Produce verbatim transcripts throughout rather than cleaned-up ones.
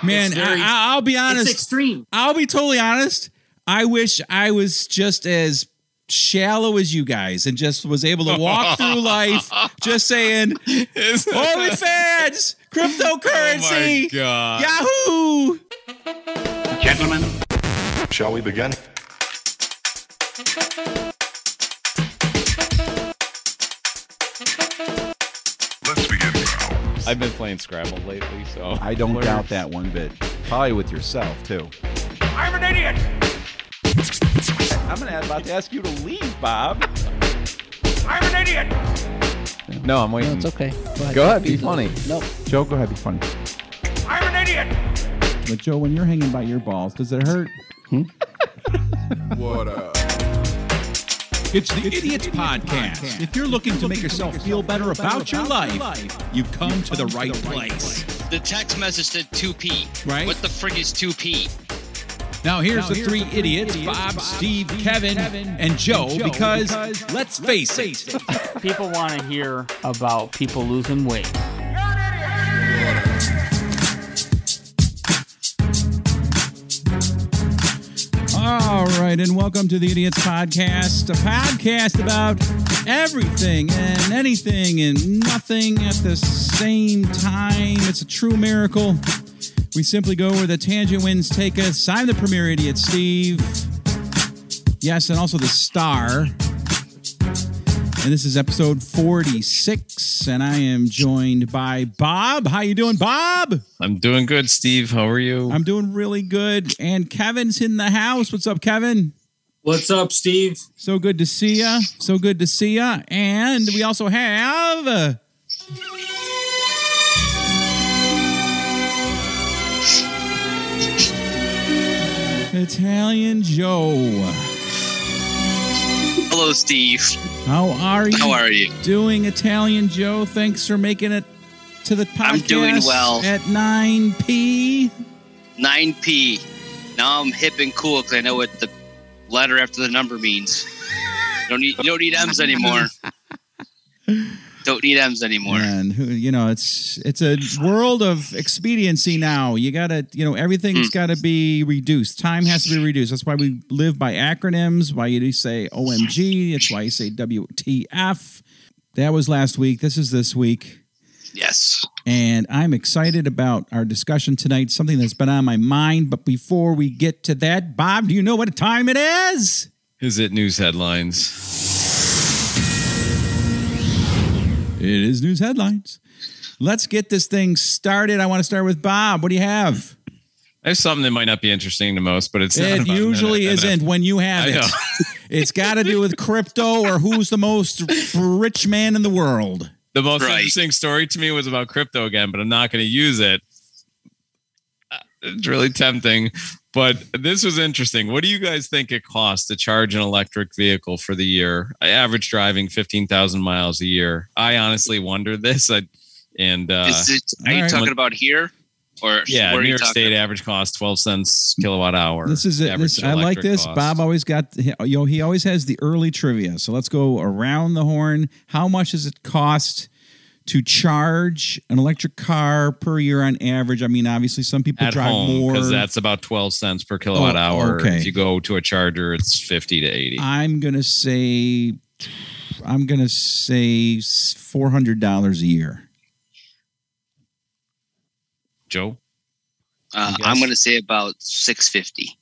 Man, very, I, I'll be honest. It's extreme. I'll be totally honest. I wish I was just as shallow as you guys and just was able to walk through life just saying, OnlyFans, cryptocurrency, oh Yahoo! Gentlemen, shall we begin? Let's begin now. I've been playing Scrabble lately, so I don't doubt that one bit. Probably with yourself too. I'm an idiot. I'm gonna about to ask you to leave, Bob. I'm an idiot. No, I'm waiting. No, it's okay. Go ahead. Go ahead, be funny. No. Joe, go ahead, be funny. I'm an idiot. But Joe, when you're hanging by your balls, does it hurt? Hmm? What up? It's the Idiots Podcast. If you're looking to make yourself feel better about your life, you've come to the right place. The text message said two P. Right. What the frig is two P? Now here's the three idiots, Bob, Steve, Kevin, and Joe, because let's face it. People want to hear about people losing weight. All right, and welcome to the Idiots Podcast, a podcast about everything and anything and nothing at the same time. It's a true miracle. We simply go where the tangent winds take us. I'm the premier idiot, Steve. Yes, and also the star. And this is episode forty-six, and I am joined by Bob. How you doing, Bob? I'm doing good, Steve. How are you? I'm doing really good. And Kevin's in the house. What's up, Kevin? What's up, Steve? So good to see ya. So good to see ya. And we also have... Uh, Italian Joe. Hello, Steve. How are you? How are you? Doing, Italian Joe? Thanks for making it to the podcast. I'm doing well. At nine P. nine P. Now I'm hip and cool because I know what the letter after the number means. You don't need, you don't need M's anymore. Don't need M's anymore. And who, you know, it's it's a world of expediency now. You gotta, you know, everything's Mm. got to be reduced. Time has to be reduced. That's why we live by acronyms. Why you say O M G? That's why you say W T F. That was last week. This is this week. Yes. And I'm excited about our discussion tonight. Something that's been on my mind. But before we get to that, Bob, do you know what time it is? Is it news headlines? It is news headlines. Let's get this thing started. I want to start with Bob. What do you have? I have something that might not be interesting to most, but it's It not about usually N F L. isn't when you have I it. know. It's got to do with crypto or who's the most rich man in the world. The most Right. interesting story to me was about crypto again, but I'm not going to use it. Uh, It's really tempting, but this was interesting. What do you guys think it costs to charge an electric vehicle for the year? I average driving fifteen thousand miles a year. I honestly wonder this. I, and uh, Is it, are you all right. talking about here? Or yeah, where are New you York talking State about? average cost twelve cents kilowatt hour. This is it. Average This, I like electric this. cost. Bob always got, you know, he always has the early trivia. So let's go around the horn. How much does it cost to charge an electric car per year on average? I mean, obviously, some people At drive home, more. because that's about twelve cents per kilowatt Oh, hour. okay. If you go to a charger, it's fifty to eighty. I'm gonna say, I'm gonna say four hundred dollars a year. Joe? Uh, You guess? I'm going to say about six fifty.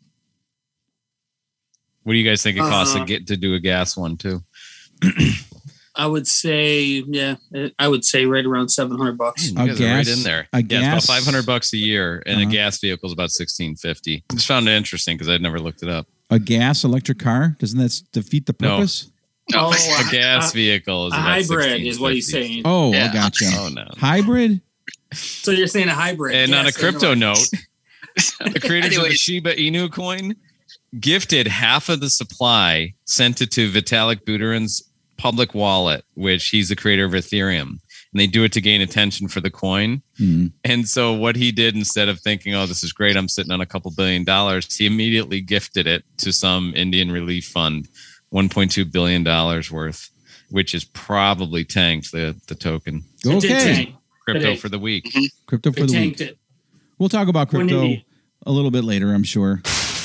What do you guys think it costs Uh, to get to do a gas one too? I would say, yeah, I would say right around seven hundred bucks. You A guys are right gas- in there. a yeah, gas- it's about five hundred bucks a year, and Uh-huh. a gas vehicle is about sixteen fifty. I just found it interesting because I'd never looked it up. A gas electric car? Doesn't that defeat the No. purpose? No. Oh, A gas uh, vehicle is a about hybrid is what he's sixteen fifty. saying. Oh, Yeah. I gotcha. Oh no! Hybrid? So you're saying a hybrid. And on a Yes, crypto and note, the creators of the Anyways. Shiba Inu coin gifted half of the supply, sent it to Vitalik Buterin's public wallet, which he's the creator of Ethereum. And they do it to gain attention for the coin. Mhm. And so what he did, instead of thinking, oh, this is great, I'm sitting on a couple billion dollars, he immediately gifted it to some Indian relief fund, one point two billion dollars worth, which is probably tanked the, the token. It did Okay. tank. Crypto Today. for the week. Crypto for It the tanked week. it. We'll talk about When crypto did he- a little bit later, I'm sure.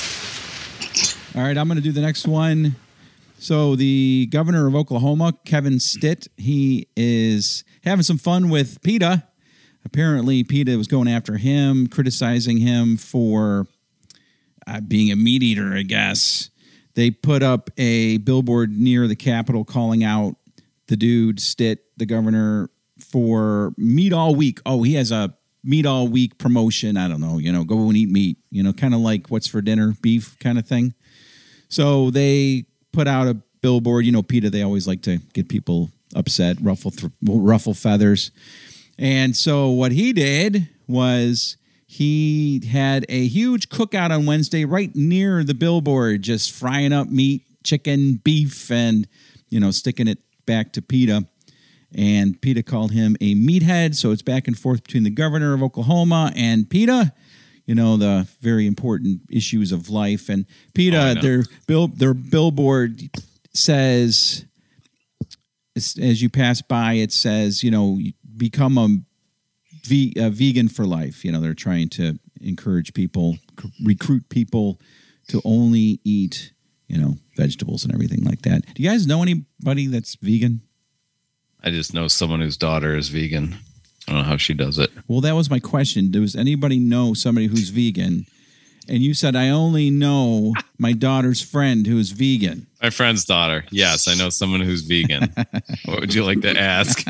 All right, I'm going to do the next one. So the governor of Oklahoma, Kevin Stitt, he is having some fun with PETA. Apparently, PETA was going after him, criticizing him for uh, being a meat eater, I guess. They put up a billboard near the Capitol calling out the dude, Stitt, the governor, for meat all week. Oh, he has a meat all week promotion. I don't know, you know, go and eat meat, you know, kind of like what's for dinner, beef kind of thing. So they put out a billboard. You know, PETA, they always like to get people upset, ruffle, th- ruffle feathers. And so what he did was he had a huge cookout on Wednesday right near the billboard, just frying up meat, chicken, beef, and, you know, sticking it back to PETA. And PETA called him a meathead. So it's back and forth between the governor of Oklahoma and PETA. You know, the very important issues of life. And PETA, oh, their bill, their billboard says, as you pass by, it says, you know, become a, ve- a vegan for life. You know, they're trying to encourage people, c- recruit people to only eat, you know, vegetables and everything like that. Do you guys know anybody that's vegan? I just know someone whose daughter is vegan. I don't know how she does it. Well, that was my question. Does anybody know somebody who's vegan? And you said, I only know my daughter's friend who is vegan. My friend's daughter. Yes, I know someone who's vegan. What would you like to ask?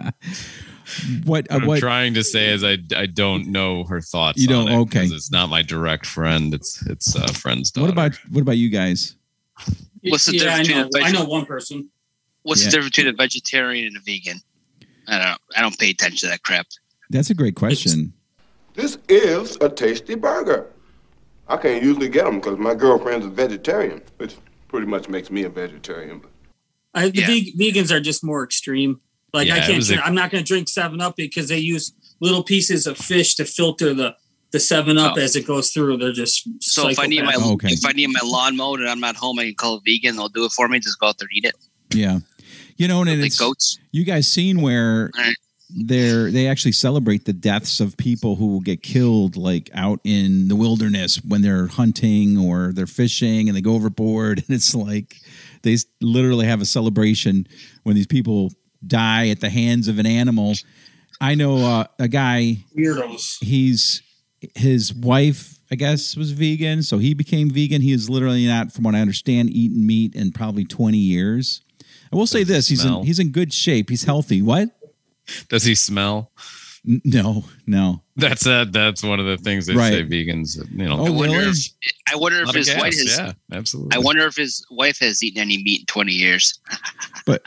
What, uh, what I'm what, trying to say is I, I don't know her thoughts. You don't, on it okay. It's not my direct friend. It's it's a friend's daughter. What about what about you guys? What's the yeah, difference I know. between a I veg- know one person. What's Yeah. the difference between a vegetarian and a vegan? I don't know. I don't pay attention to that crap. That's a great question. This is a tasty burger. I can't usually get them because my girlfriend's a vegetarian, which pretty much makes me a vegetarian. I, the Yeah. veg- vegans are just more extreme. Like Yeah, I it can't. was Drink, a- I'm not going to drink Seven Up because they use little pieces of fish to filter the the Seven Up Oh. as it goes through. They're just So if I need my psychopaths. Okay. if I need my lawn mowed and I'm not home, I can call a vegan. They'll do it for me. Just go out there and eat it. Yeah. You know, and Like it's, goats. you guys seen where All right. they're, they actually celebrate the deaths of people who will get killed like out in the wilderness when they're hunting or they're fishing and they go overboard. And it's like they s- literally have a celebration when these people die at the hands of an animal. I know uh, a guy, Weirdos. he's his wife, I guess, was vegan. So he became vegan. He is literally not, from what I understand, eaten meat in probably twenty years. I will say Does he this. He's in, smell? he's in good shape. He's healthy. What? Does he smell? N- No, no. That's a, that's one of the things they Right. say vegans, you know. Oh, I wonder really? if I wonder a if lot of his wife gas. has. Yeah, absolutely. I wonder if his wife has eaten any meat in twenty years. But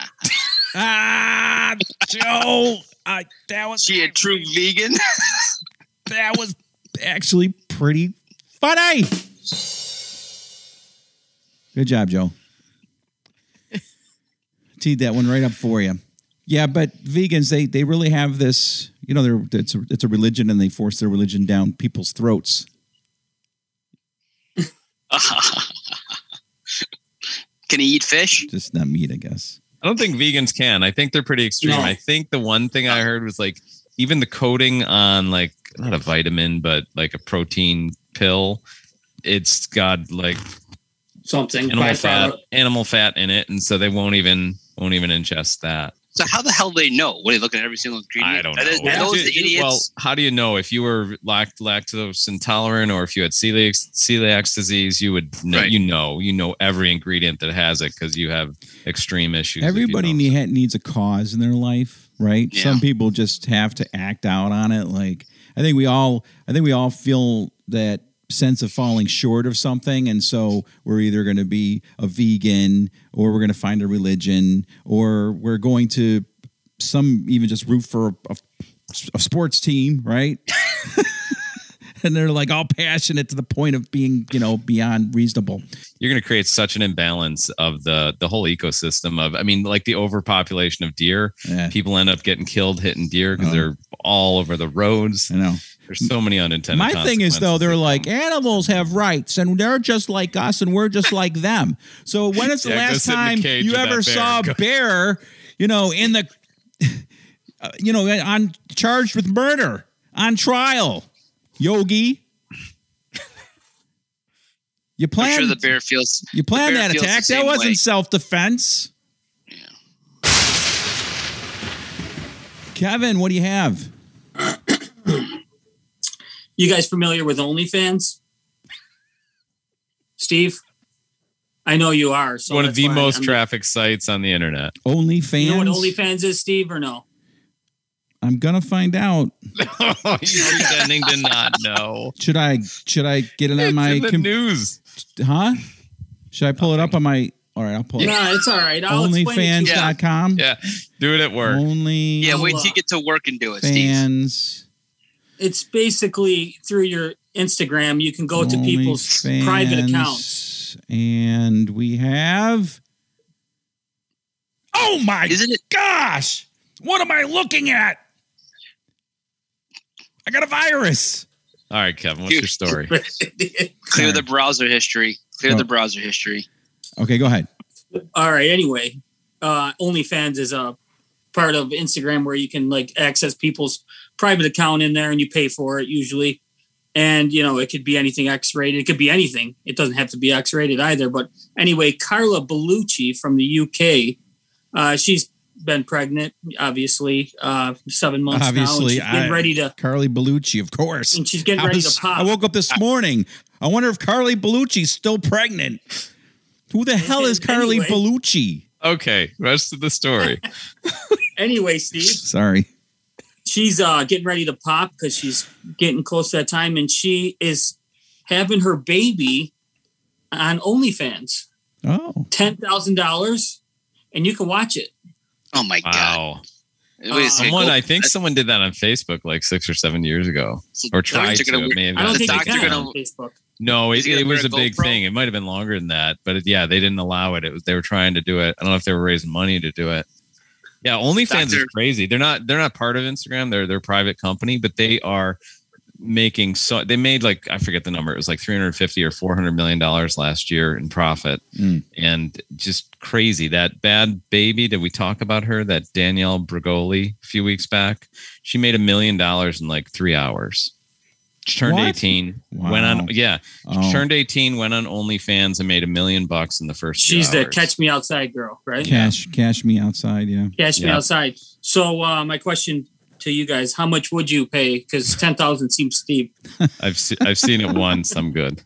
ah, Joe, I, that was She a true vegan. that was actually pretty funny. Good job, Joe. Teed that one right up for you. Yeah, but vegans, they they really have this, you know, they're it's a, it's a religion and they force their religion down people's throats. Can he eat fish? Just not meat, I guess. I don't think vegans can. I think they're pretty extreme. No. I think the one thing I heard was like even the coating on like not a vitamin, but like a protein pill, it's got like Something. animal fat, byproduct. animal fat in it, and so they won't even won't even ingest that. So how the hell do they know? What are they looking at every single ingredient? I don't Are, know. they- are those Dude, the idiots? Well, how do you know if you were lact- lactose intolerant or if you had celiac celiac disease? You would know. Right. You know. You know every ingredient that has it because you have extreme issues. if you Everybody don't. need, needs a cause in their life, right? Yeah. Some people just have to act out on it. Like I think we all, I think we all feel that sense of falling short of something, and so we're either going to be a vegan or we're going to find a religion or we're going to some even just root for a, a, a sports team, right? And they're like all passionate to the point of being, you know, beyond reasonable. You're going to create such an imbalance of the the whole ecosystem of, I mean, like the overpopulation of deer. Yeah. People end up getting killed hitting deer because Oh. they're all over the roads. I know. There's so many unintended My thing is, though, consequences they're that like, come. animals have rights, and they're just like us, and we're just like them. So when is the Yeah, go last sit in the time cage you with ever that bear. saw Go- a bear, you know, in the, uh, you know, on charged with murder on trial? Yogi. You I'm planned. sure the bear feels. you planned the bear that feels the attack. That same wasn't way. self-defense. Yeah. Kevin, what do you have? You guys familiar with OnlyFans? Steve? I know you are. So One of that's the why most I'm- traffic sites on the internet. OnlyFans. You know what OnlyFans is, Steve, or no? I'm gonna find out. You're pretending to not know. Should I? Should I get it on It's my? in the com- news. huh? Should I pull it up on my? All right, I'll pull it. up. No, it's all right. I'll explain it to OnlyFans you. dot com. Yeah, do it at work. Only. Yeah, wait uh, till you get to work and do it, Steve. Fans. It's basically through your Instagram. You can go to people's private accounts. And we have. Oh my Isn't it? gosh! What am I looking at? I got a virus. All right, Kevin, what's your story? Clear Sorry. the browser history. Clear Oh. the browser history. Okay, go ahead. All right. Anyway, uh, OnlyFans is a part of Instagram where you can like access people's private account in there, and you pay for it usually. And you know, it could be anything X-rated. It could be anything. It doesn't have to be X-rated either. But anyway, Carla Bellucci from the U K, uh, she's been pregnant, obviously, uh, seven months Obviously, now. And she's getting I- ready to. Carly Bellucci, of course. And she's getting I ready was- to pop. I woke up this morning. I wonder if Carly Bellucci's still pregnant. Who the hell is Carly Anyway. Bellucci? Okay, rest of the story. Anyway, Steve. Sorry. She's uh, getting ready to pop because she's getting close to that time, and she is having her baby on OnlyFans. Oh, ten thousand dollars, and you can watch it. Oh my god! Wow. Wait a second. Someone, Go- I think someone did that on Facebook like six or seven years ago, So or the tried doctor to. gonna- It may have I don't been think you doctor can taken gonna- on Facebook. No, Is it, he gonna it was wear a a big GoPro? thing. It might have been longer than that, but it, yeah, they didn't allow it. It was they were trying to do it. I don't know if they were raising money to do it. Yeah, OnlyFans is Doctor- crazy. They're not they're not part of Instagram. They're they're a private company, but they are making so they made like I forget the number. It was like three hundred fifty or four hundred million dollars last year in profit, Mm. and just crazy. That bad baby. Did we talk about her? That Danielle Bregoli a few weeks back. She made a million dollars in like three hours. She turned What? eighteen. Wow. Went on. Yeah, she Oh. turned eighteen. Went on OnlyFans and made a million bucks in the first. two She's the hours. Catch Me Outside girl, right? cash, cash me outside. Yeah. Catch Me Yeah. Outside. So uh, my question to you guys: how much would you pay? Because ten thousand seems steep. I've se- I've seen it once. I'm good.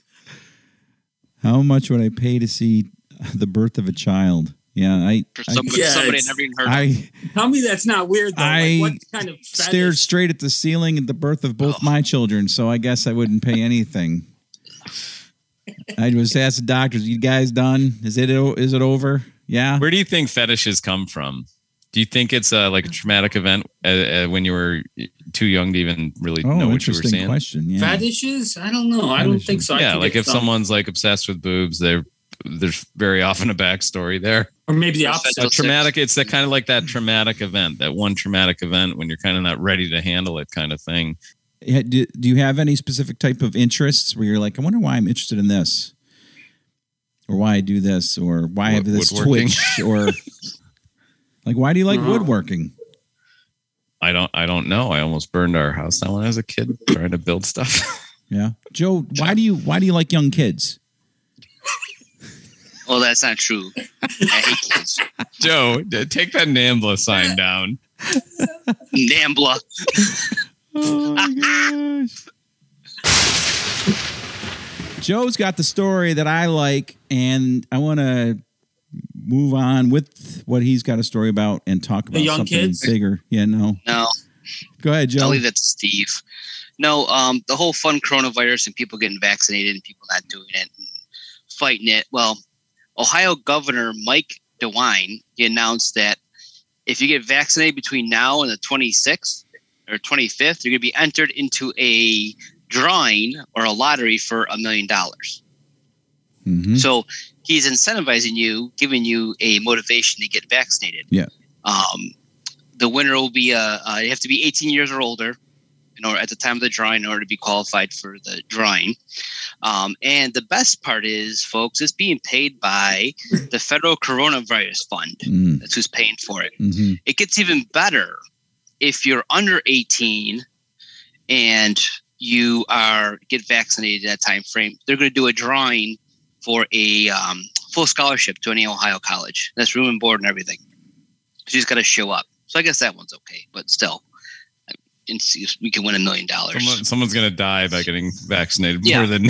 How much would I pay to see the birth of a child? Yeah, I. For I, somebody, Yeah, somebody I it's- never even heard of. I Tell me that's not weird though. I like, what kind of stared fetish? straight at the ceiling at the birth of both my children, so I guess I wouldn't pay anything. I was asked the doctors, "You guys done? Is it is it over?" Yeah. Where do you think fetishes come from? Do you think it's uh, like a traumatic event uh, uh, when you were too young to even really Oh, know what you were interesting saying? question. Yeah. Fetishes? I don't know. I don't Fetishes. think so. I Yeah, think like it's, if um, someone's like obsessed with boobs, they're there's very often a backstory there. or maybe the Or opposite. fetish. A traumatic, it's that kind of like that traumatic event, that one traumatic event when you're kind of not ready to handle it, kind of thing. Yeah, Do, do you have any specific type of interests where you're like, I wonder why I'm interested in this, or why I do this, or why I have Wood- this woodworking? twitch, or like why do you like Uh-huh. woodworking? I don't, I don't know. I almost burned our house down when I was a kid trying to build stuff. Yeah, Joe, why do you why do you like young kids? Well, that's not true. I hate kids. Joe, d- take that NAMBLA sign down. Nambla. Oh my gosh. Joe's got the story that I like, and I want to move on with what he's got a story about and talk about young something kids? bigger. Yeah, no. No, Go ahead, Joe. I'll leave that to Steve. No, um, the whole fun coronavirus and people getting vaccinated and people not doing it and fighting it. Well, Ohio Governor Mike DeWine, he announced that if you get vaccinated between now and the twenty-sixth or twenty-fifth, you're going to be entered into a drawing or a lottery for a million dollars. Mhm. So he's incentivizing you, giving you a motivation to get vaccinated. Yeah. Um, the winner will be uh, uh, you have to be eighteen years or older in order at the time of the drawing in order to be qualified for the drawing. Um, and the best part is, folks, it's being paid by the Federal Coronavirus Fund. Mm. That's who's paying for it. Mhm. It gets even better if you're under eighteen and you are get vaccinated at that time frame, they're going to do a drawing for a um, full scholarship to any Ohio college. That's room and board and everything. So you just got to show up. So I guess that one's okay, but still, we can win a million dollars. Someone, someone's going to die by getting vaccinated Yeah. more than.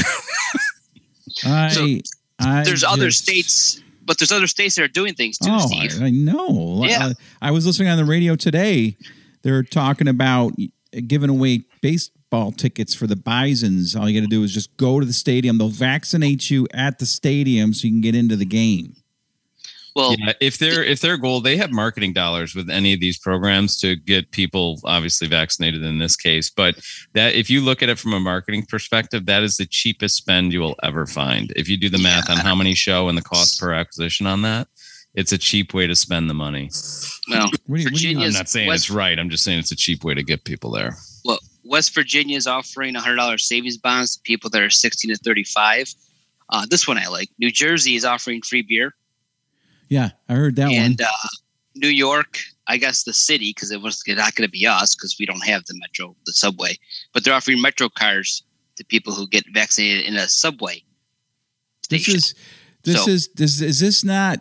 I, So, I there's other just- states, but there's other states that are doing things too, Oh, Steve. I, I know. Yeah. Uh, I was listening on the radio today. They're talking about giving away baseball tickets for the Bisons. All you got to do is just go to the stadium. They'll vaccinate you at the stadium so you can get into the game. Well, Yeah, if their if their goal, they have marketing dollars with any of these programs to get people obviously vaccinated in this case. But that if you look at it from a marketing perspective, that is the cheapest spend you will ever find. If you do the math on how many show and the cost per acquisition on that, it's a cheap way to spend the money. well, What do you- what do you- I'm Virginia's not saying West, it's right. I'm just saying it's a cheap way to get people there. well, West Virginia is offering one hundred dollars savings bonds to people that are sixteen to thirty-five. Uh, this one I like. New Jersey is offering free beer. Yeah, I heard that and one. uh, New York, I guess the city, because it was not going to be us because we don't have the metro, the subway, but they're offering metro cars to people who get vaccinated in a subway This station. is this So- is this is this not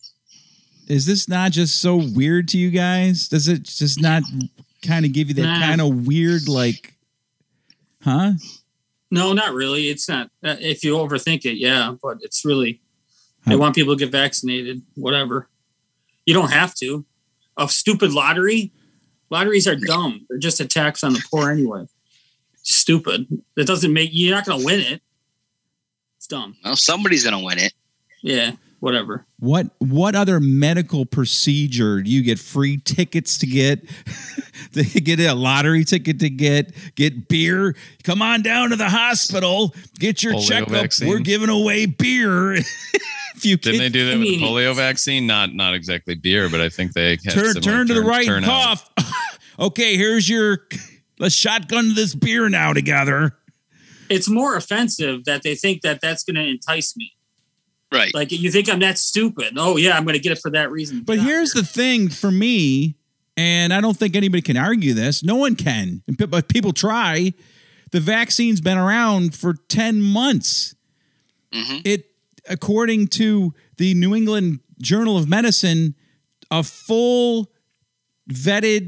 is this not just so weird to you guys? Does it just not kind of give you that Nah. kind of weird like, huh? No, not really. It's not. Uh, if you overthink it, yeah, but it's really. They want people to get vaccinated. Whatever. You don't have to. A stupid lottery. Lotteries are dumb. They're just a tax on the poor anyway. Stupid. That doesn't make. You're not going to win it. It's dumb. Well, somebody's going to win it. Yeah. Whatever. What what other medical procedure do you get free tickets to get? To get a lottery ticket to get get beer? Come on down to the hospital, get your Polio checkup. vaccine. We're giving away beer. If you Didn't they get, do that I with mean, the polio vaccine? Not not exactly beer, but I think they had turn similar turn to the turn- right and turnout. cough. Okay, here's your. Let's shotgun this beer now together. It's more offensive that they think that that's going to entice me. Right. Like you think I'm that stupid. Oh yeah, I'm going to get it for that reason. But Get out here's there. the thing for me, and I don't think anybody can argue this. No one can, but people try. The vaccine's been around for ten months. Mm-hmm. It, according to the New England Journal of Medicine, a full vetted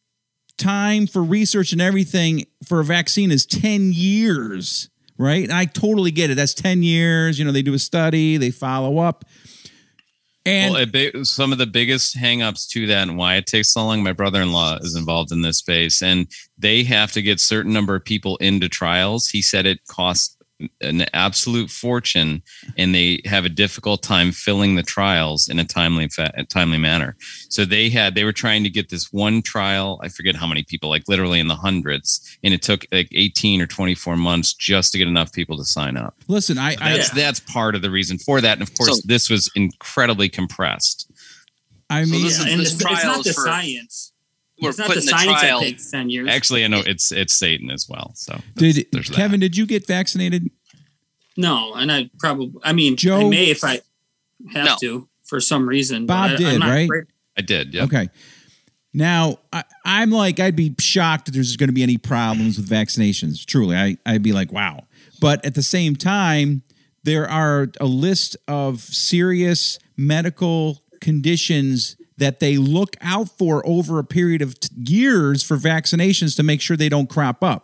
time for research and everything for a vaccine is ten years, right? And I totally get it. That's ten years. You know, they do a study, they follow up. And well, a big, some of the biggest hangups to that and why it takes so long, my brother-in-law is involved in this space, and they have to get certain number of people into trials. He said it costs an absolute fortune, and they have a difficult time filling the trials in a timely fa- a timely manner. So they had they were trying to get this one trial. I forget how many people, like literally in the hundreds, and it took like eighteen or twenty-four months just to get enough people to sign up. listen, I, I, That's that's part of the reason for that. And of course, So- this was incredibly compressed. I So mean, this is- and this it's, it's not trials the for- science. We're It's not the putting the science trial. that takes ten years. Actually, I know it's it's Satan as well. So there's- did there's that. Kevin? Did you get vaccinated? No, and I probably. I mean, Joe- I may if I have No. to for some reason. but Bob I, did, I'm not right? afraid- I did. Yeah. Okay. Now, I, I'm like, I'd be shocked if there's going to be any problems with vaccinations. Truly, I, I'd be like, wow. But at the same time, there are a list of serious medical conditions that they look out for over a period of t- years for vaccinations to make sure they don't crop up.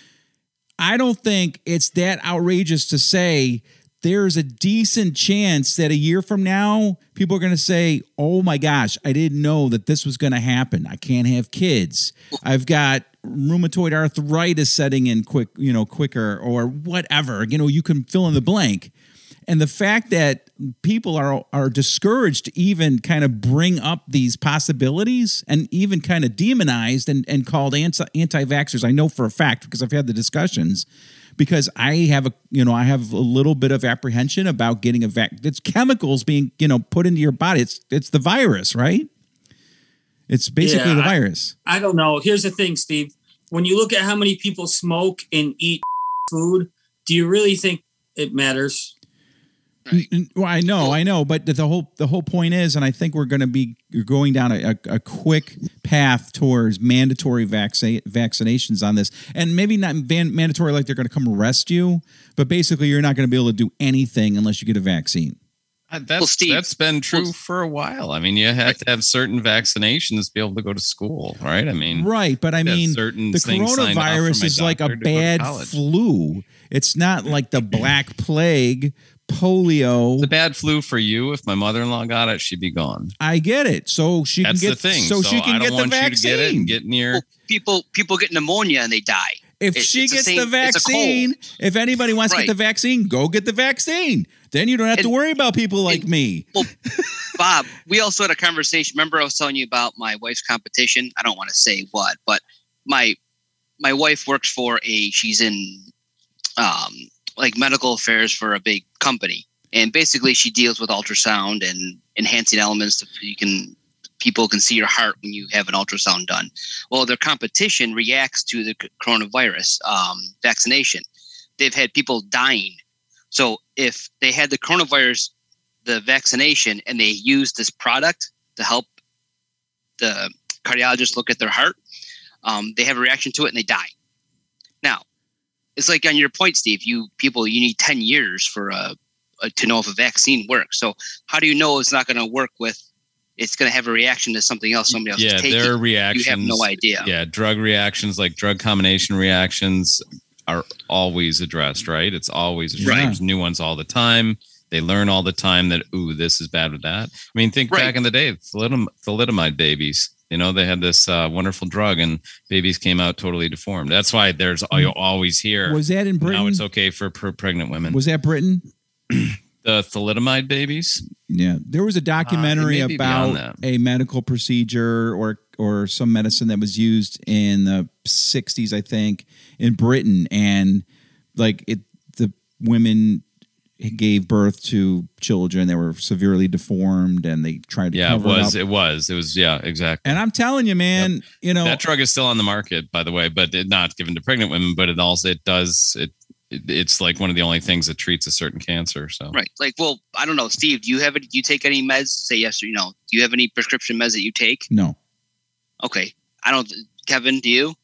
I don't think it's that outrageous to say there's a decent chance that a year from now, people are going to say, oh my gosh, I didn't know that this was going to happen. I can't have kids. I've got rheumatoid arthritis setting in quick, you know, quicker or whatever. You know, you can fill in the blank. And the fact that people are are discouraged to even kind of bring up these possibilities and even kind of demonized and, and called anti, anti-vaxxers, I know for a fact because I've had the discussions, because I have a, you know, I have a little bit of apprehension about getting a vac. It's chemicals being, you know, put into your body. It's it's the virus, right? It's basically Yeah, the I- virus. I don't know. Here's the thing, Steve. When you look at how many people smoke and eat food, do you really think it matters? Right. N- Well, I know, I know, but the whole the whole point is, and I think we're going to be going down a, a, a quick path towards mandatory vaccine vaccinations on this, and maybe not van- mandatory like they're going to come arrest you, but basically you're not going to be able to do anything unless you get a vaccine. Uh, That's Well, Steve- that's been true well- for a while. I mean, you have to have certain vaccinations to be able to go to school, right? I mean, Right, but I have mean, certain the things signed off coronavirus from my is like a doctor to go to bad college. flu. It's not like the Black Plague, polio. the bad flu for you. If my mother-in-law got it, she'd be gone. I get it. So she That's can get the thing. so, she I can don't get the want vaccine. you to get it and get near. Well, people people get pneumonia and they die. If It- she it's the gets same- the it's a cold. vaccine, if anybody wants to Right. get the vaccine, go get the vaccine. Then you don't have to And- worry about people like and- me. Well, Bob, we also had a conversation. Remember, I was telling you about my wife's competition. I don't want to say what, but my my wife works for a. She's in um, like medical affairs for a big company, and basically she deals with ultrasound and enhancing elements. So you can people can see your heart when you have an ultrasound done. Well, their competition reacts to the coronavirus um, vaccination. They've had people dying. So if they had the coronavirus, the vaccination, and they use this product to help the cardiologist look at their heart, um, they have a reaction to it and they die. Now, it's like on your point, Steve, you people, you need ten years for a, a to know if a vaccine works. So how do you know it's not going to work with, it's going to have a reaction to something else somebody else Yeah, is taking? there are reactions. You have no idea. Yeah, drug reactions like drug combination reactions are always addressed, right? It's always addressed. Right. There's new ones all the time. They learn all the time that, ooh, this is bad with that. I mean, think Right. back in the day, thalidomide, thalidomide babies. You know, they had this uh, wonderful drug and babies came out totally deformed. That's why there's you'll always hear Was that in Britain? now it's okay for pr- pregnant women. Was that Britain? The thalidomide babies? Yeah, there was a documentary Uh, it may be beyond about a medical procedure or or some medicine that was used in the sixties, I think, in Britain, and like it, the women gave birth to children that were severely deformed, and they tried to Yeah, it cover was. it up. It was. It was. Yeah, exactly. And I'm telling you, man, you know that drug is still on the market, by the way, but it, not given to pregnant women. But it also it does it, it. It's like one of the only things that treats a certain cancer. So Right. Like, well, I don't know, Steve, do you have it? Do you take any meds? Say yes or no. Do you have any prescription meds that you take? no. Okay. I don't, Kevin, do you?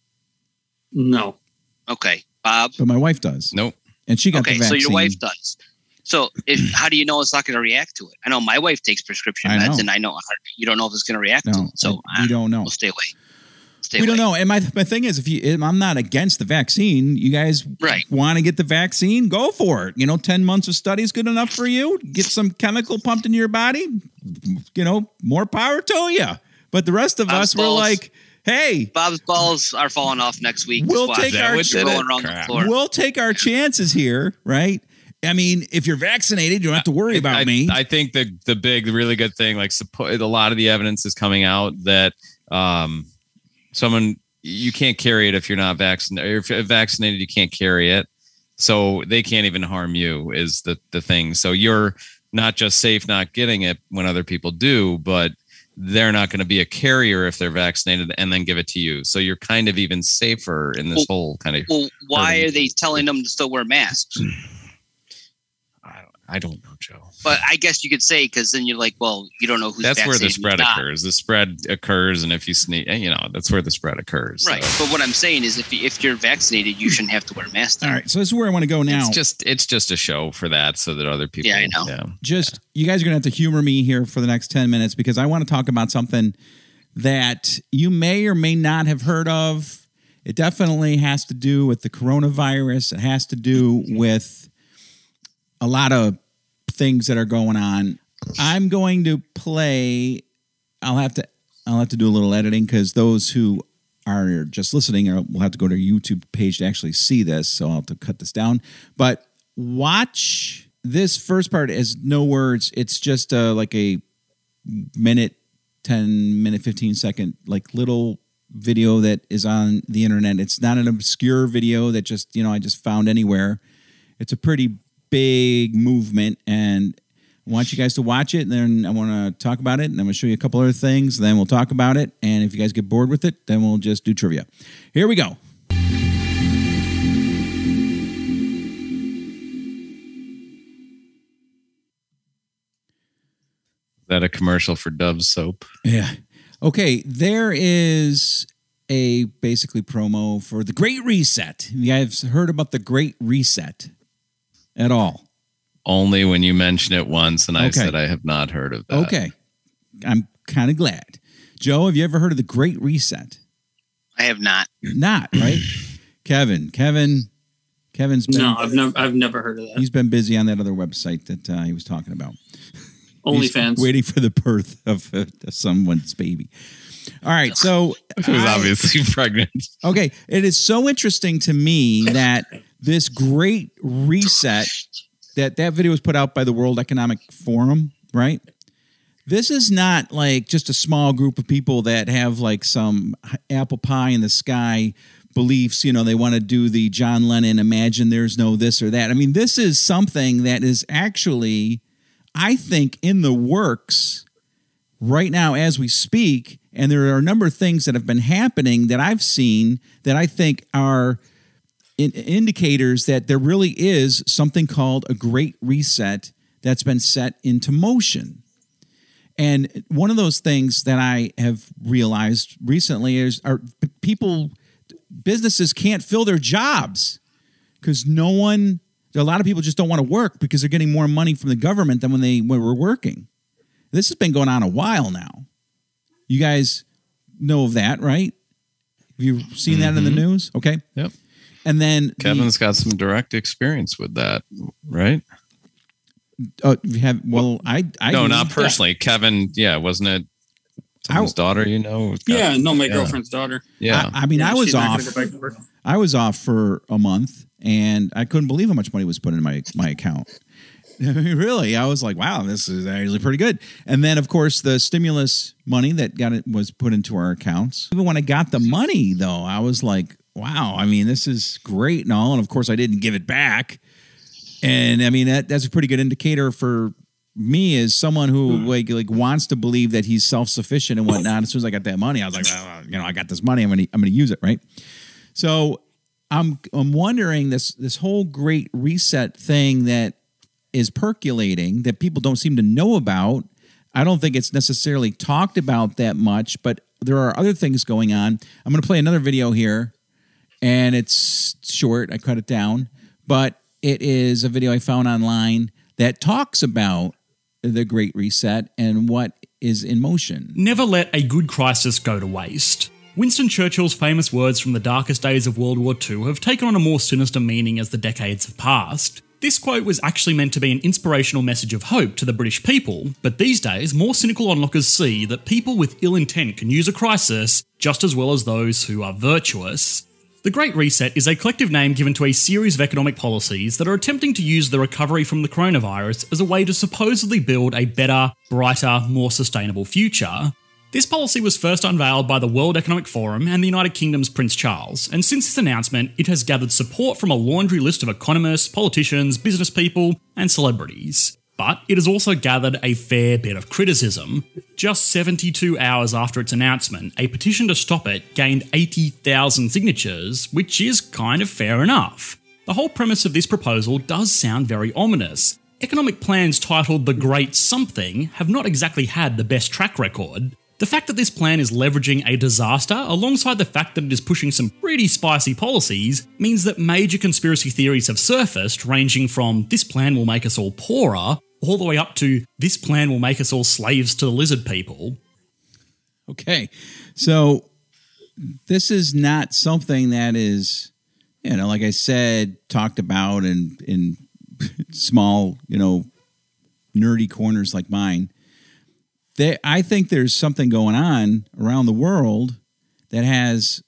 No. Okay. Bob? But my wife does. Nope. And she got Okay. the So vaccine. your wife does. So if, how do you know it's not going to react to it? I know my wife takes prescription I meds know. and I know her, you don't know if it's going to react to No, it. So I- we don't know. We'll stay away. Stay we away. don't know. And my, my thing is, if you, I'm not against the vaccine. You guys Right. want to get the vaccine? Go for it. You know, ten months of study is good enough for you. Get some chemical pumped into your body. You know, more power to you. But the rest of Bob's us, we're balls. like, hey, Bob's balls are falling off next week. We'll Squad. take our- You're going around the floor. we'll take our chances here, right? I mean, if you're vaccinated, you don't have to worry about I, me. I think the the big, really good thing, like suppo- a lot of the evidence is coming out that um, someone you can't carry it if you're not vaccinated. If you're vaccinated, you can't carry it, so they can't even harm you. Is the the thing? So you're not just safe not getting it when other people do, but they're not going to be a carrier if they're vaccinated and then give it to you. So you're kind of even safer in this Well- whole kind of. Well, why hurting. are they telling them to still wear masks? I don't, I don't know, Joe. But I guess you could say, because then you're like, well, you don't know who's That's where the vaccinated, spread who's not. occurs. The spread occurs, and if you sneeze, you know, that's where the spread occurs. Right. So But what I'm saying is, if you, if you're vaccinated, you shouldn't have to wear a mask. All right, so this is where I want to go now. it's just it's just a show for that, so that other people. Yeah, I know. Yeah. Just you guys are going to have to humor me here for the next ten minutes because I want to talk about something that you may or may not have heard of. It definitely has to do with the coronavirus. It has to do with a lot of things that are going on. I'm going to play. I'll have to. I'll have to do a little editing because those who are just listening are, will have to go to our YouTube page to actually see this. So I'll have to cut this down. But watch this first part as no words. It's just uh, like a minute, ten minute, fifteen second, like little video that is on the internet. It's not an obscure video that just, you know, I just found anywhere. It's a pretty big movement, and I want you guys to watch it, and then I want to talk about it, and I'm going to show you a couple other things, and then we'll talk about it, and if you guys get bored with it, then we'll just do trivia. Here we go. had a commercial for Dove soap. Yeah. Okay. There is a basically promo for the Great Reset. You guys heard about the Great Reset at all? Only when you mention it once, and I Okay. said I have not heard of that. Okay. I'm kind of glad. Joe, have you ever heard of the Great Reset? I have not. Not, right? Kevin. Kevin. Kevin's been, No, I've never I've never heard of that. he's been busy on that other website that uh, he was talking about. He's OnlyFans. waiting for the birth of uh, someone's baby. All right, so She was I- obviously pregnant. okay, it is so interesting to me that this Great Reset, that that video was put out by the World Economic Forum, right? This is not like just a small group of people that have like some apple pie in the sky beliefs. You know, they want to do the John Lennon, imagine there's no this or that. I mean, this is something that is actually, I think, in the works right now as we speak. And there are a number of things that have been happening that I've seen that I think are in- indicators that there really is something called a Great Reset that's been set into motion. And one of those things that I have realized recently is are people, businesses can't fill their jobs because no one, a lot of people just don't want to work because they're getting more money from the government than when they when were working. This has been going on a while now. You guys know of that, right? Have you seen mm-hmm. that in the news? Okay. Yep. And then Kevin's the, got some direct experience with that, right? Uh, have well, I, I no, not personally. That. Kevin, yeah, wasn't it someone's I, daughter? You know, got, yeah, no, my yeah. girlfriend's daughter. Yeah, I, I mean, yeah, I was off. I was off for a month, and I couldn't believe how much money was put in my my account. Really, I was like, wow, this is actually pretty good. And then, of course, the stimulus money that got it was put into our accounts. Even when I got the money, though, I was like, wow, I mean, this is great and all. And of course, I didn't give it back. And I mean, that that's a pretty good indicator for me as someone who mm. like like wants to believe that he's self-sufficient and whatnot. As soon as I got that money, I was like, well, you know, I got this money. I'm gonna I'm gonna use it, right? So I'm I'm wondering this this whole Great Reset thing that is percolating that people don't seem to know about. I don't think it's necessarily talked about that much, but there are other things going on. I'm going to play another video here, and it's short. I cut it down, but it is a video I found online that talks about the Great Reset and what is in motion. Never let a good crisis go to waste. Winston Churchill's famous words from the darkest days of World War Two have taken on a more sinister meaning as the decades have passed. This quote was actually meant to be an inspirational message of hope to the British people, but these days, more cynical onlookers see that people with ill intent can use a crisis just as well as those who are virtuous. The Great Reset is a collective name given to a series of economic policies that are attempting to use the recovery from the coronavirus as a way to supposedly build a better, brighter, more sustainable future. This policy was first unveiled by the World Economic Forum and the United Kingdom's Prince Charles, and since its announcement, it has gathered support from a laundry list of economists, politicians, business people, and celebrities. But it has also gathered a fair bit of criticism. Just seventy-two hours after its announcement, a petition to stop it gained eighty thousand signatures, which is kind of fair enough. The whole premise of this proposal does sound very ominous. Economic plans titled The Great Something have not exactly had the best track record. The fact that this plan is leveraging a disaster alongside the fact that it is pushing some pretty spicy policies means that major conspiracy theories have surfaced, ranging from this plan will make us all poorer, all the way up to this plan will make us all slaves to the lizard people. Okay, so this is not something that is, you know, like I said, talked about in, in small, you know, nerdy corners like mine. They, I think there's something going on around the world that has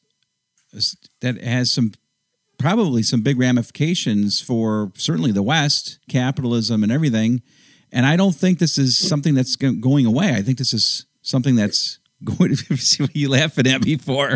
that has some probably some big ramifications for certainly the West, capitalism and everything. And I don't think this is something that's going away. I think this is something that's going to see what you laughing at me for.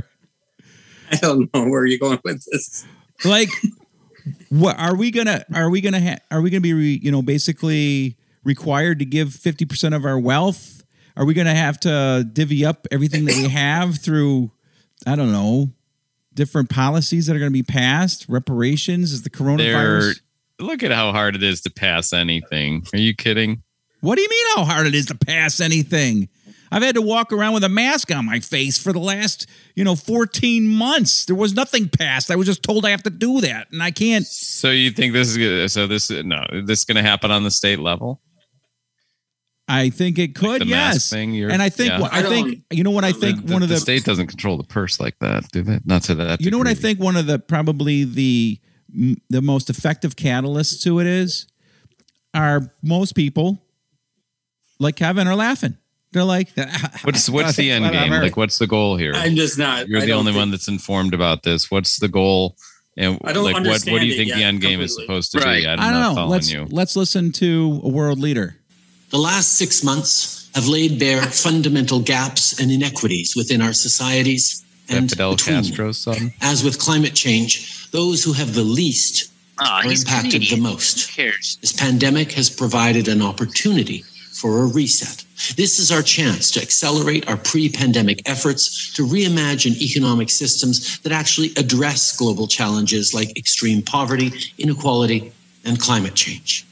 I don't know where you're going with this. Like, what are we gonna are we gonna ha- are we gonna be re, you know basically required to give fifty percent of our wealth? Are we going to have to divvy up everything that we have through, I don't know, different policies that are going to be passed? Reparations? Is the coronavirus? They're, look at how hard it is to pass anything. Are you kidding? What do you mean how hard it is to pass anything? I've had to walk around with a mask on my face for the last, you know, fourteen months. There was nothing passed. I was just told I have to do that, and I can't. So you think this is good? So this no, this is going to happen on the state level? I think it could, Like the yes. mask thing, you're- and I think, yeah. what, I, I don't- think, you know what I think the, one of the the, state doesn't control the purse like that, do they? Not to that. you know what I degree. think one of the probably the the most effective catalysts to it is, are most people like Kevin are laughing. They're like, What's what's the end game? Whatever. Like, what's the goal here? I'm just not. You're I the don't only think- one that's informed about this. What's the goal? And I don't like, what what understand do you it think the yet end game is completely. supposed to Right. be? I'm I not don't know. following Let's you. let's listen to a world leader. The last six months have laid bare fundamental gaps and inequities within our societies Is that and Fidel between them. Castro's son? As with climate change, those who have the least Ah, are he's impacted Canadian. the most. Who cares? This pandemic has provided an opportunity for a reset. This is our chance to accelerate our pre-pandemic efforts to reimagine economic systems that actually address global challenges like extreme poverty, inequality, and climate change.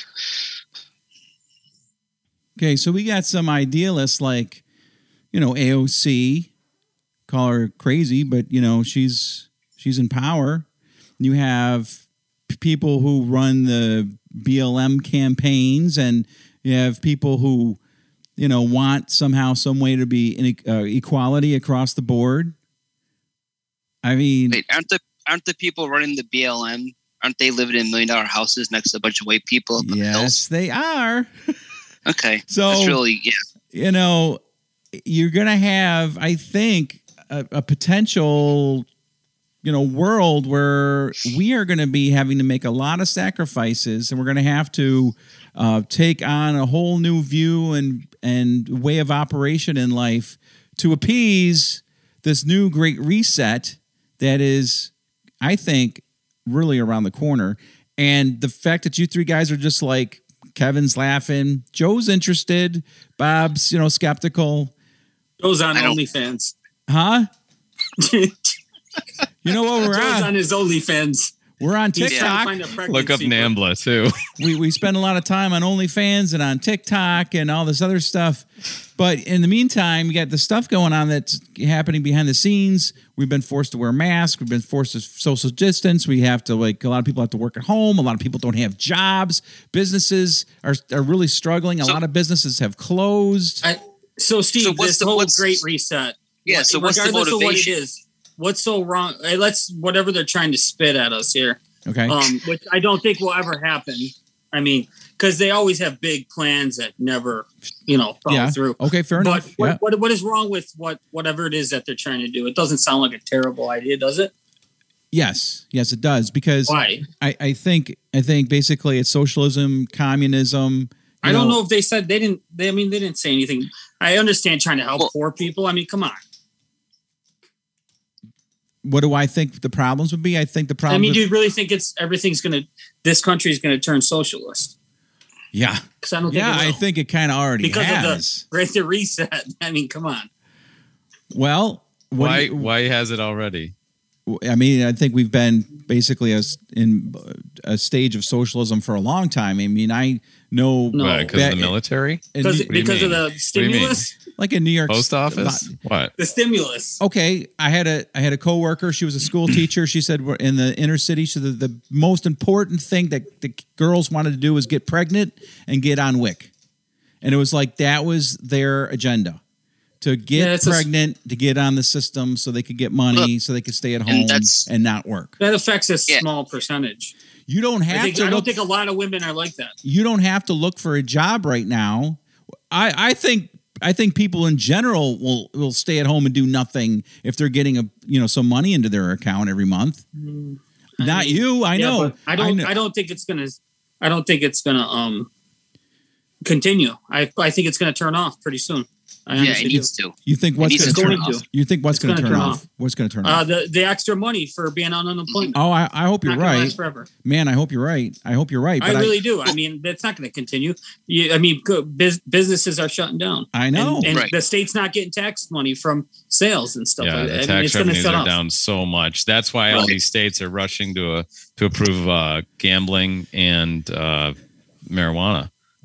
Okay, so we got some idealists like, you know, A O C, call her crazy, but you know, she's she's in power. You have p- people who run the B L M campaigns, and you have people who, you know, want somehow, some way to be in, uh, equality across the board. I mean, Wait, aren't the aren't the people running the B L M? Aren't they living in million dollar houses next to a bunch of white people up in the hills? yes, they are. Okay, So- that's really yeah. You know, you're going to have, I think, a, a potential, you know, world where we are going to be having to make a lot of sacrifices, and we're going to have to uh, take on a whole new view and and way of operation in life to appease this new great reset that is, I think, really around the corner. And the fact that you three guys are just like, Kevin's laughing, Joe's interested, Bob's, you know, skeptical. Joe's on I don't- OnlyFans. Huh? You know what we're Joe's on? on his OnlyFans. We're on He's trying to TikTok. find a pregnancy Look up for- NAMBLA too. We we spend a lot of time on OnlyFans and on TikTok and all this other stuff. But in the meantime, you got the stuff going on that's happening behind the scenes. We've been forced to wear masks. We've been forced to social distance. We have to, like, a lot of people have to work at home. A lot of people don't have jobs. Businesses are, are really struggling. A So- lot of businesses have closed. I, so, Steve, So what's this the- what's, what's- great reset. Yeah, so what's the regardless of what it motivation? is, what's so wrong? Hey, let's whatever they're trying to spit at us here, Okay. um, which I don't think will ever happen. I mean, because they always have big plans that never, you know, follow yeah. through. Okay, fair But enough. what, Yeah. what what is wrong with what whatever it is that they're trying to do? It doesn't sound like a terrible idea, does it? Yes. Yes, it does. Because Why? I, I think I think basically it's socialism, communism. I don't know if they said they didn't. They, I mean, they didn't say anything. I understand trying to help Well- poor people. I mean, come on. What do I think the problems would be? I think the I problem. mean, do you really think it's everything's going to? This country is going to turn socialist? yeah. Because I don't think Yeah, it I will. think it kind of already because has. of the Great the Reset. I mean, come on. Well, what do Why you- why has it already? I mean, I think we've been basically a, in a stage of socialism for a long time. I mean, I know No. Why? Because of the military? in Because New- do you because of mean? the What do you mean? stimulus. like in New York Post office? What? The stimulus. Okay, I had a I had a coworker. She was a school teacher. She said we're in the inner city. So the, the most important thing that the girls wanted to do was get pregnant and get on W I C, and it was like that was their agenda. To Yeah, get it's a- pregnant, to get on the system so they could get money, so they could stay at And home that's- and not work. That affects a Yeah. small percentage. You don't I, have think, to I look don't think a lot of women are like that. you don't have to look for a job right now. I, I think I think people in general will will stay at home and do nothing if they're getting a you know some money into their account every month. Not mean, you, I Yeah, know. but I don't. know. I, don't think it's gonna. I don't think it's gonna um continue. I I think it's gonna turn off pretty soon. I Yeah, honestly it do. needs to. You think what's needs going to to turn turn going off? to. You think what's It's going to gonna turn turn off? What's going to turn Uh, off? the the extra money for being on unemployment. Oh, I, I hope you're Not gonna right, last forever. man. I hope you're right. I hope you're right. I But really do. I mean, that's not going to continue. You, I mean, good, biz, businesses are shutting down. I know. and, and Right. the state's not getting tax money from sales and stuff Yeah, like the that. I mean, tax it's going to revenues shut are off. down so much. That's why all Right. these states are rushing to uh, to approve uh, gambling and uh, marijuana.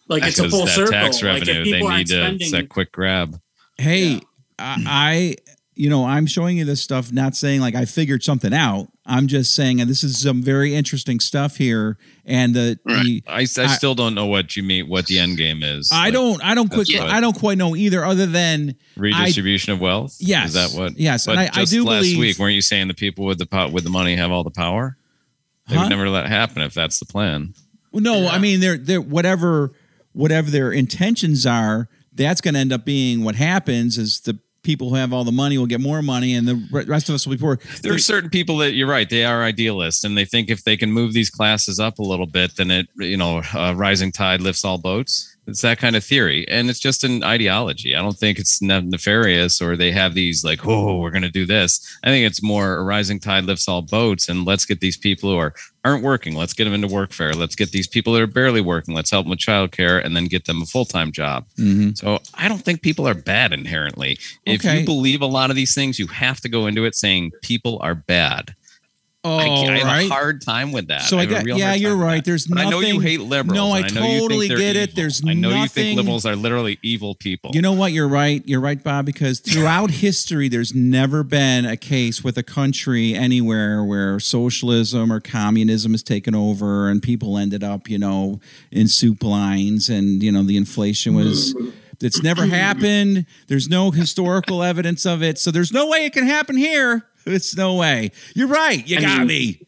Like it's a full that circle. Tax Like, if revenue, they people need aren't to spending- it's that quick grab. Hey, Yeah. I, I, you know, I'm showing you this stuff, not saying like I figured something out. I'm just saying, and this is some very interesting stuff here. And the, the I, I, still don't know what you mean, what the end game is. I Like, don't, I don't quick, that's what- I don't quite know either, other than redistribution of wealth. Yes. Is that what? Yes, But and I- I just do last believe- week, weren't you saying the people with the po- with the money have all the power? They Huh? would never let it happen if that's the plan. Well, no, I mean, they're, they're whatever, whatever their intentions are, that's going to end up being what happens is the people who have all the money will get more money and the re- rest of us will be poor. There are certain people that you're right. They are idealists, and they think if they can move these classes up a little bit, then it, you know, uh, rising tide lifts all boats. It's that kind of theory, and it's just an ideology. I don't think it's ne- nefarious, or they have these like, oh, we're going to do this. I think it's more a rising tide lifts all boats, and let's get these people who are aren't working. Let's get them into workfare. Let's get these people that are barely working. Let's help them with childcare, and then get them a full time job. Mhm. So I don't think people are bad inherently. If Okay. you believe a lot of these things, you have to go into it saying people are bad. Oh, I, I have right. a hard time with that. So I have a got, real yeah, hard time you're with right. that. There's But nothing. I know you hate liberals. No, I and I know you totally think they're get it. evil. There's I know nothing. you think liberals are literally evil people. You know what? You're right. You're right, Bob, because throughout history, there's never been a case with a country anywhere where socialism or communism has taken over and people ended up, you know, in soup lines and, you know, the inflation was. It's never happened. There's no historical evidence of it. So there's no way it can happen here. It's no way. You're right. You I got mean- me.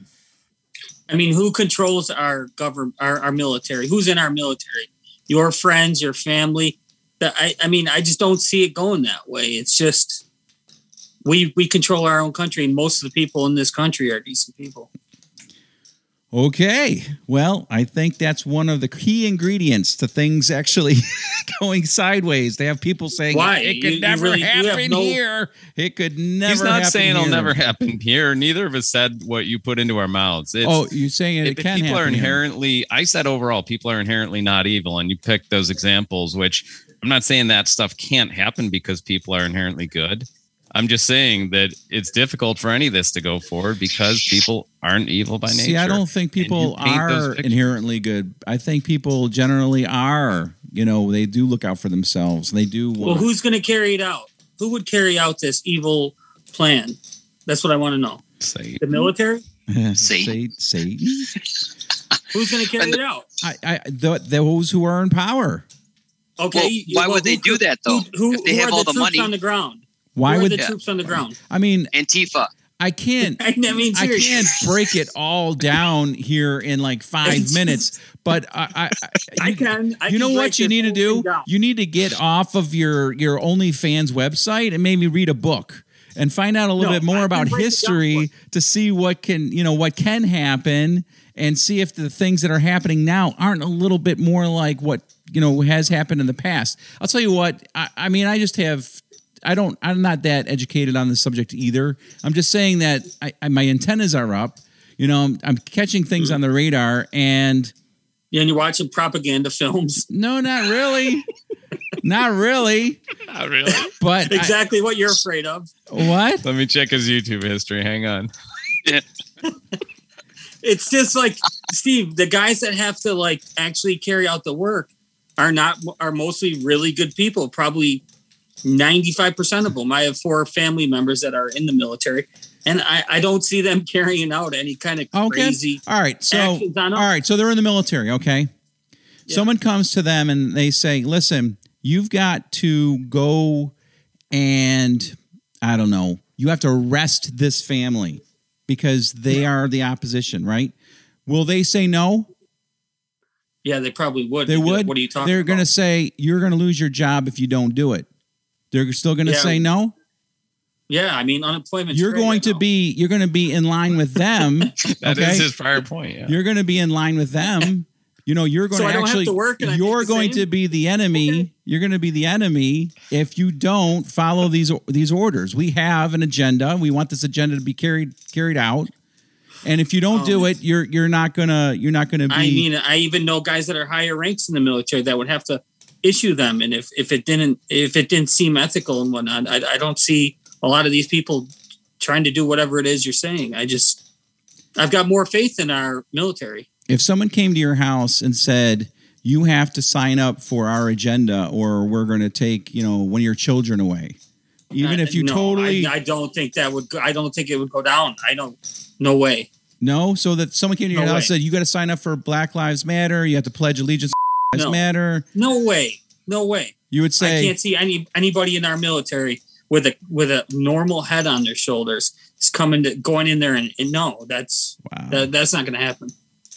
I mean, who controls our government, our, our military? Who's in our military? Your friends, your family. That I, I mean, I just don't see it going that way. It's just we we control our own country, and most of the people in this country are decent people. Okay. Well, I think that's one of the key ingredients to things actually going sideways. They have people saying Why? it could You- you never really- you have happen no- here. It could never He's not happen saying it'll here. never happen here. Neither of us said what you put into our mouths. It's, Oh, you're saying it, if can people are happen here. inherently, I said overall, people are inherently not evil, and you picked those examples, which I'm not saying that stuff can't happen because people are inherently good. I'm just saying that it's difficult for any of this to go forward because people aren't evil by nature. See, I don't think people And you paint those are pictures. inherently good. I think people generally are. You know, they do look out for themselves. They do Well, want. who's going to carry it out? Who would carry out this evil plan? That's what I want to know. Say The military? Satan. Satan. Who's going to carry it out? I, I, th- those who are in power. Okay. Well, you- why well, would they who- do that, though? Who, who, If they who have are all the the troops money. on the ground? Why who would are the Yeah. troops on the ground? I mean? Antifa. I can't. I mean, I seriously. can't break it all down here in like five It's- minutes, but I, I, I can. I you can know break what you this need to whole do? thing down. You need to get off of your your OnlyFans website and maybe read a book and find out a little No, bit more I can about break it down history to see what can you know what can happen and see if the things that are happening now aren't a little bit more like what you know has happened in the past. I'll tell you what. I, I mean, I just have. I don't. I'm not that educated on the subject either. I'm just saying that I, I, my antennas are up. You know, I'm, I'm catching things on the radar, and Yeah, and you're watching propaganda films. no, not really, not really. Not really. But I- Exactly what you're afraid of. what? Let me check his YouTube history. Hang on. It's just like Steve, the guys that have to like actually carry out the work are not are mostly really good people. Probably ninety-five percent of them. I have four family members that are in the military, and I, I don't see them carrying out any kind of Okay. crazy. All right. So actions on all us. right. So they're in the military. Okay. Yeah. Someone comes to them and they say, "Listen, you've got to go and I don't know. You have to arrest this family because they are the opposition, right?" Will they say no? Yeah, they probably would. They would. What are you talking They're about? going to say you're going to lose your job if you don't do it. They're still going to Yeah. say no. Yeah, I mean unemployment. You're going to be. You're going to be in line with them. That is okay? his prior point. Yeah. You're going to be in line with them. You know, you're going So to I don't have actually. to work and I you're make the going same? to be the enemy. Okay. You're going to be the enemy if you don't follow these these orders. We have an agenda. We want this agenda to be carried carried out. And if you don't do it, you're you're not gonna you're not gonna be. I mean, I even know guys that are higher ranks in the military that would have to issue them, and if, if it didn't if it didn't seem ethical and whatnot, I, I don't see a lot of these people trying to do whatever it is you're saying. I just I've got more faith in our military. if someone came to your house and said, you have to sign up for our agenda, or we're going to take you know one of your children away. Even Uh, if you no, totally I, I don't think that would. Go, I don't think it would go down. I don't. No way. no, so that someone came to your No house way. and said you got to sign up for Black Lives Matter. You have to pledge allegiance to Black Lives No. Matter. No way. No way. You would say I can't see any anybody in our military with a with a normal head on their shoulders is coming to going in there and, and no, that's wow. that, that's not going to happen.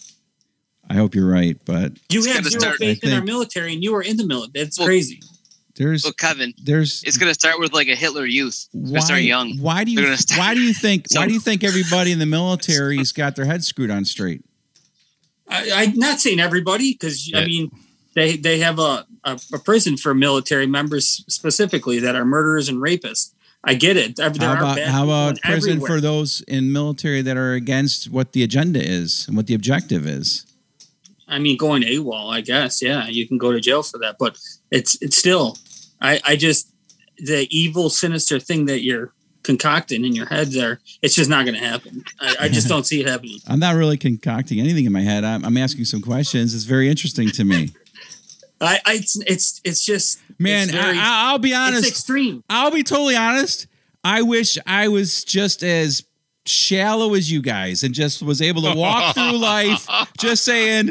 I hope you're right, but You It's have gonna zero start- faith I in our think- military, and you were in the military. That's Well, crazy. there's Well, Kevin, there's it's going to start with like a Hitler Youth. It's going why to start young. why do They're you gonna start- why do you think So- why do you think everybody in the military's got their heads screwed on straight? I, I'm not saying everybody because Yeah. I mean they they have a, a a prison for military members specifically that are murderers and rapists. I get it. There How are about bad how people about in prison everywhere. for those in military that are against what the agenda is and what the objective is? I mean, going AWOL, I guess. Yeah, you can go to jail for that, but it's it's still. I I just the evil, sinister thing that you're concocting in your head there. It's just not going to happen. I, I just don't see it happening. I'm not really concocting anything in my head. I'm, I'm asking some questions. It's very interesting to me. I, I it's it's it's just Man, it's very- I, I'll be honest. It's extreme. I'll be totally honest. I wish I was just as shallow as you guys and just was able to walk through life just saying,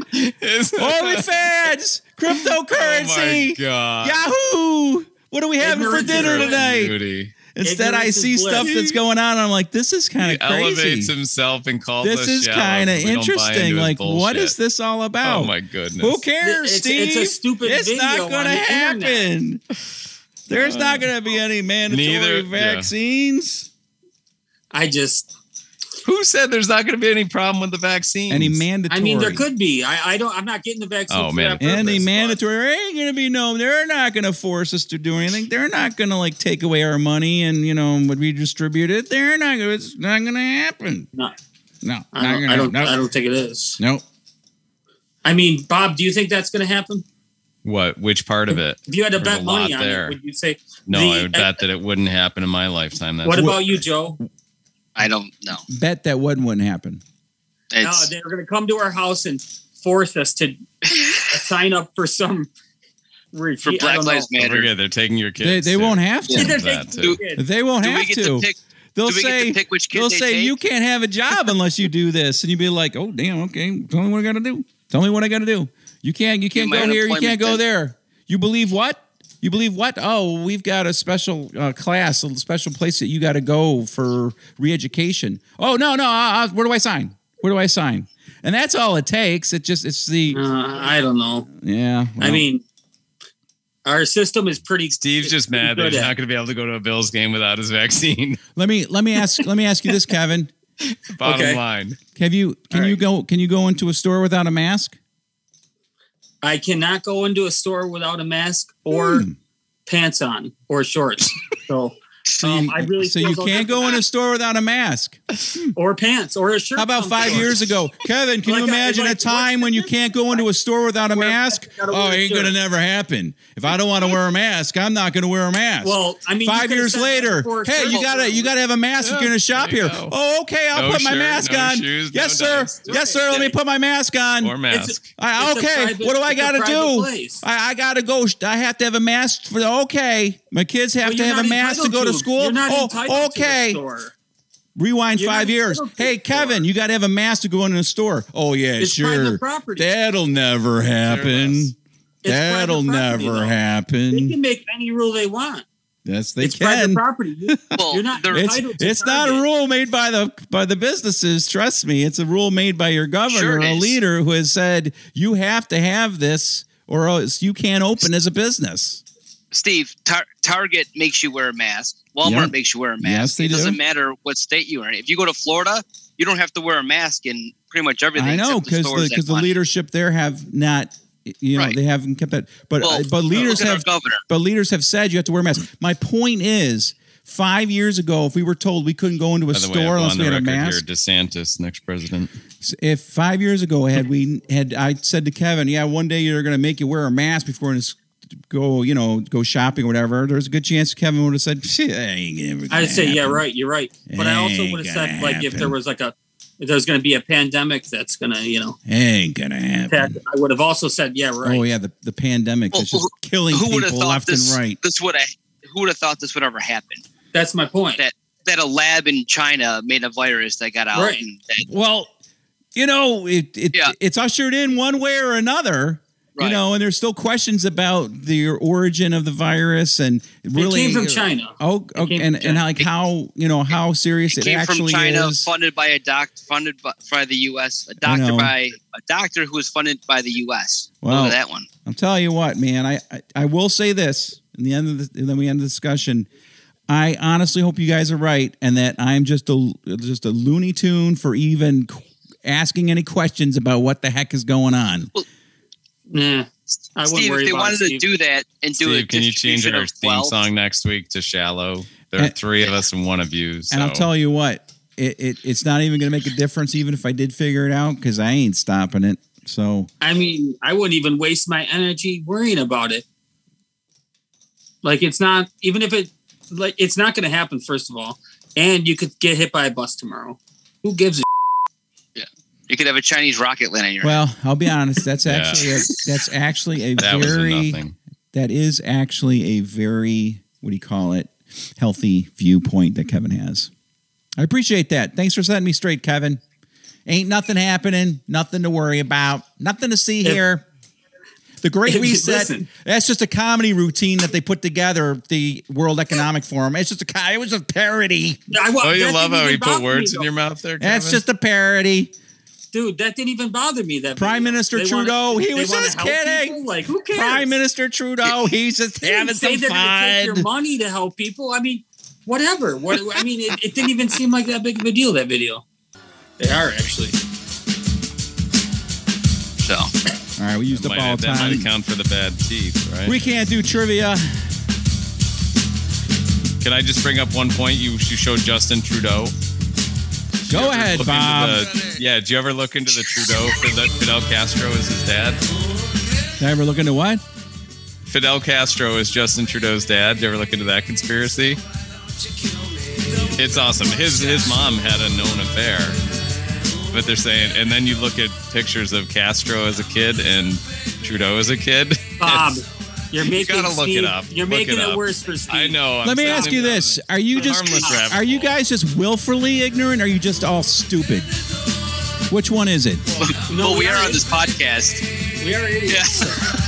OnlyFans, cryptocurrency, Oh my God. Yahoo! What are we having for Ignorance is dinner bliss. tonight? Beauty. Instead, I Ignorance is see bliss. stuff that's going on. I'm like, this is kind He of crazy. elevates himself and calls This us is shallow kind of because we don't buy interesting. into his Like, what bullshit. is this all about? Oh my goodness. Who cares, It's- Steve? it's a stupid It's video not on going to the internet. happen. There's not going to be any mandatory Neither- yeah. vaccines. I just. Who said there's not going to be any problem with the vaccine? Any mandatory? I mean, there could be. I, I don't. I'm not getting the vaccine. Oh, for man. that purpose, Any but- mandatory? There ain't going to be no. They're not going to force us to do anything. They're not going to like take away our money and you know redistribute it. They're not. Gonna, it's not going to happen. No, No, I not don't. gonna, I don't, no, I don't think it is. no. I mean, Bob, do you think that's going to happen? What? Which part of it? If you had to There's bet a money lot on there. it, would you say? No, the- I would bet that it wouldn't happen in my lifetime. That's What about you, Joe? I don't know. Bet that wouldn't wouldn't happen. No, It's, they were going to come to our house and force us to sign up for some. for I Black don't Lives know. Don't Matter. forget, they're taking your They, kids. they too. won't have to. They're That taking too. kids. They won't Do have we get to. to pick? They'll do we get say to pick which kid they'll they say take? you can't have a job unless you do this, and you'd be like, oh damn, okay, tell me what I got to do. Tell me what I got to do. You can't you can't my go here. You unemployment can't go then. there. You believe what? You believe what? Oh, we've got a special uh, class, a special place that you got to go for re-education. Oh no no, uh, uh, where do I sign? Where do I sign? And that's all it takes. It just it's the Uh, I don't know. yeah. I well, mean, our system is pretty. Steve's it's just pretty mad that good he's at- not going to be able to go to a Bills game without his vaccine. let me let me ask let me ask you this, Kevin. Bottom Okay. line. Have you can All you right. go can you go into a store without a mask? I cannot go into a store without a mask or Hmm. pants on or shorts. So, So um, you, I really so feel you those can't are go in a bad. store without a mask. or pants or a shirt. How about some five sort. years ago? Kevin, can Like you a- imagine like, a time when you can't go into a store without a Wear a mask? mask, gotta Oh, wear it a ain't going to shirt. never happen. If I don't want to wear a mask, I'm not going to wear a mask. Well, I mean, you five could've years said that later, before hey, you Circle got to Jerk. you got to have a mask if Yeah, you're going to shop there you here. go. Oh, okay, I'll No put my shirt, mask no on. shoes, yes, no sir. dice. Yes, sir. Let me put my mask on. Or mask. It's I, It's a okay, private- what do I it's a got to private do? place. I, I got to go. I have to have a mask for. Okay, my kids have Well, to you're have a not mask to entitled go to school. You're not Oh, entitled to okay. the store. Rewind You're five not years. entitled to Hey, the store. Kevin, you got to have a mask to go into a store. Oh, yeah, It's sure. private property. That'll never happen. less. It's That'll private property, never though. They happen. can make any rule they want. Yes, they it's private can. property. You- Well, You're not they're- It's, entitled to it's not a target. rule made by the by the businesses. Trust me, it's a rule made by your governor, Sure it a is. leader who has said you have to have this, or else you can't open as a business. Steve, tar- Target makes you wear a mask. Walmart Yeah. makes you wear a mask. Yes, they it do. doesn't matter what state you're in. If you go to Florida, you don't have to wear a mask in pretty much everything. I know except the because stores the, that 'cause the want it. leadership there have not, you know, Right. they haven't kept that. But Well, uh, but leaders look at our have governor. but leaders have said you have to wear a mask. My point is, five years ago, if we were told we couldn't go into a By the way, store I've unless on we the had a record mask. here, DeSantis, next president. If five years ago had we had I said to Kevin, yeah, one day you're going to make you wear a mask before you go, you know, go shopping or whatever. There's a good chance Kevin would have said, "Shit, that ain't never gonna I'd say, yeah, happen." right, you're right. But I also Ain't would have gonna said, like, if there happen. was like a there's going to be a pandemic that's going to, you know, ain't gonna happen. I would have also said, yeah, right. Oh yeah, the, the pandemic Well, that's just who- killing who would have people thought left this, and right. This would have. Who would have thought this would ever happen? That's my point. That that a lab in China made a virus that got out. Right. And that, Well, you know, it, it Yeah. it's ushered in one way or another. You Right. know, and there's still questions about the origin of the virus and really came from China. Oh, It okay, came and, from and China. like how you know how serious it it, came from actually China, is. funded by a doc, funded by, by the U S. A I know. doctor by a doctor who was funded by the U S. Well, Look at that one. I'm telling you what, man. I, I I will say this in the end of the, and then we end the discussion. I honestly hope you guys are right, and that I'm just a just a Looney Tune for even qu- asking any questions about what the heck is going on. Nah, I wouldn't Steve, worry if they about wanted it, to Steve. do that and do Steve, it, can you change our theme twelve, song next week to "Shallow"? There are And- three of us and one of you. So. And I'll tell you what, it, it it's not even going to make a difference, even if I did figure it out, because I ain't stopping it. So I mean, I wouldn't even waste my energy worrying about it. Like, it's not, even if it, like, it's not going to happen, first of all. And you could get hit by a bus tomorrow. Who gives a Yeah, you could have a Chinese rocket land on your head. well, I'll be honest. That's Yeah. actually a, that's actually a That was a very nothing. that is actually a very what do you call it healthy viewpoint that Kevin has. I appreciate that. Thanks for setting me straight, Kevin. Ain't nothing happening. Nothing to worry about. Nothing to see If- here. The Great if you Reset, listen. that's just a comedy routine that they put together, the World Economic Forum. It's just a, co- it was a parody. I, wa- Oh, you that love didn't how even he put bother words me, in your mouth there, Kevin? That's just a parody. Dude, that didn't even bother me. That Prime video. Minister They Trudeau, wanna- he they was wanna just help kidding. people? Like, who cares? Prime Minister Trudeau, he's just They having didn't say some they're gonna take your fun. money to help people. I mean, whatever. What I mean, it, it didn't even seem like that big of a deal. That video. They are actually. So All right, we used That up might, all that might time. account for the bad teeth, right? We can't do trivia. Can I just bring up one point? You, you showed Justin Trudeau. Did you Go ever ahead, look into Bob. the- yeah, did you ever look into the Trudeau? Fidel, Fidel Castro is his dad. Did I ever look into what? Fidel Castro is Justin Trudeau's dad. Did you ever look into that conspiracy? It's awesome. His his mom had a known affair. But they're saying, and then you look at pictures of Castro as a kid and Trudeau as a kid. Bob, It's- you're you making gotta look Steve, it up. You're Look making it it, up. worse for Steve. I know. I'm Let me telling ask you this: Are you It's a just harmless rabbit are you hole. guys just willfully ignorant? Or are you just all stupid? Which one is it? No, well, we we are are on this podcast. We are idiots.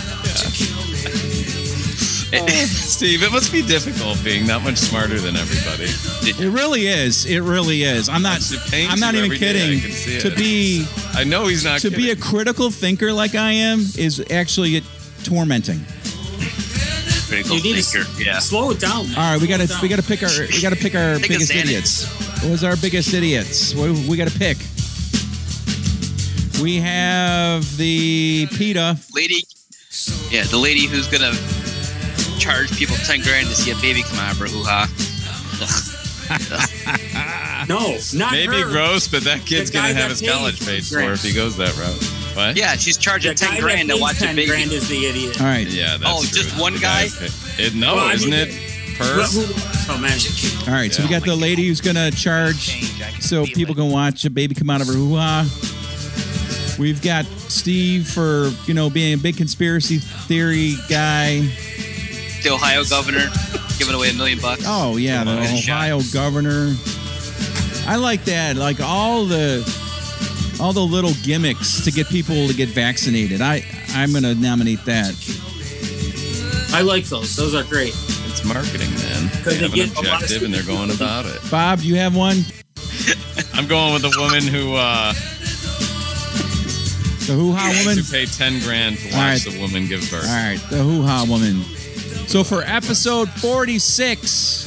Steve, it must be difficult being that much smarter than everybody. It really is. It really is. I'm not. It pains I'm not you even every day. kidding. I can see To it. be I know he's not to kidding. be a critical thinker like I am is actually tormenting. Critical You need to thinker. s- Yeah. slow it down. man. All right, we got Slow to it we got down. to pick our we got to pick our Take a biggest Xanax. idiots. What was our biggest idiots? What we got to pick? We have the PETA. Lady. Yeah, the lady who's gonna charge people ten grand to see a baby come out of her hoo ha. No, not Maybe her. gross, but that kid's The guy gonna have that his pays college paid for grand. if he goes that route. What? Yeah, she's charging The guy ten that grand to pays watch a ten baby. grand is the idiot. All right. Yeah, that's Oh, true. just one The guy? pay- It, no, Well, I isn't mean, it? Per? Well, who- Oh man, All right, so we got the lady who's going to charge so people can watch a baby come out of her hoo-ha. We've got Steve for, you know, being a big conspiracy theory guy. The Ohio governor giving away a million bucks. Oh, yeah, the Good shot. Ohio governor. I like that. Like all the all the little gimmicks to get people to get vaccinated. I, I'm going to nominate that. I like those. Those are great. It's marketing, man. they They have an get a lot of objective and they're going about it. Bob, do you have one? I'm going with the woman who uh, The hoo-ha woman? to pay ten grand to watch All right. the woman give birth. All right, the hoo-ha woman. So for episode forty-six,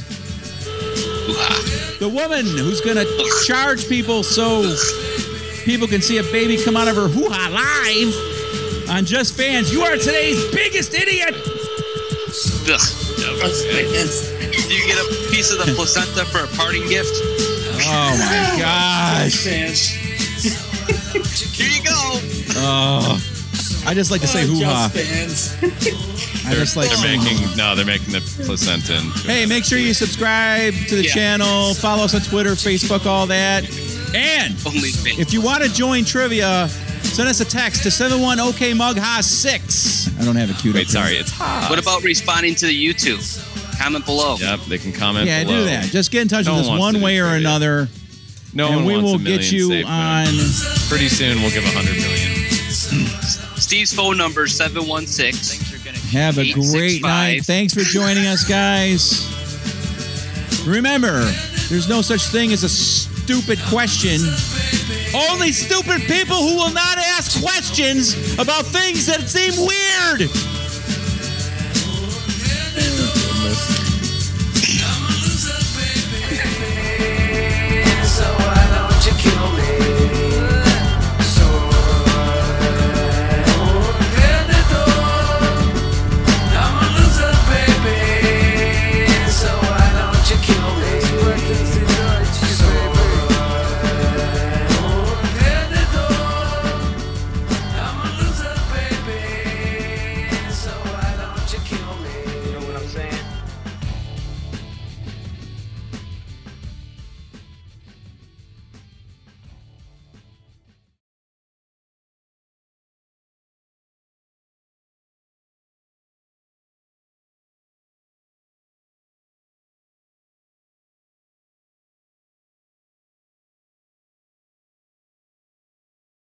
the woman who's going to charge people so people can see a baby come out of her hoo-ha live on Just Fans. You are today's biggest idiot. Ugh. Do you get a piece of the placenta for a parting gift? Oh my gosh. Here you go. Oh, I just like to say hoo-ha. I just like they're making no, they're making the placenta. Into Hey, make sure you subscribe to the Yeah. channel. Follow us on Twitter, Facebook, all that. And Only if you want to join trivia, send us a text to seven one O K Mug Haas six. I don't have it queued Wait, up. sorry, it's Haas. What about responding to the YouTube? Comment below. Yep, they can comment Yeah, below. do that. Just get in touch No with us one wants one to do way or trivia. another. No and one we wants will a million get you safe on. moons. Pretty soon, we'll give a hundred million. Steve's phone number seven one six. Have a eight six great night. five. Thanks for joining us, guys. Remember, there's no such thing as a stupid question. Only stupid people who will not ask questions about things that seem weird. Oh, goodness.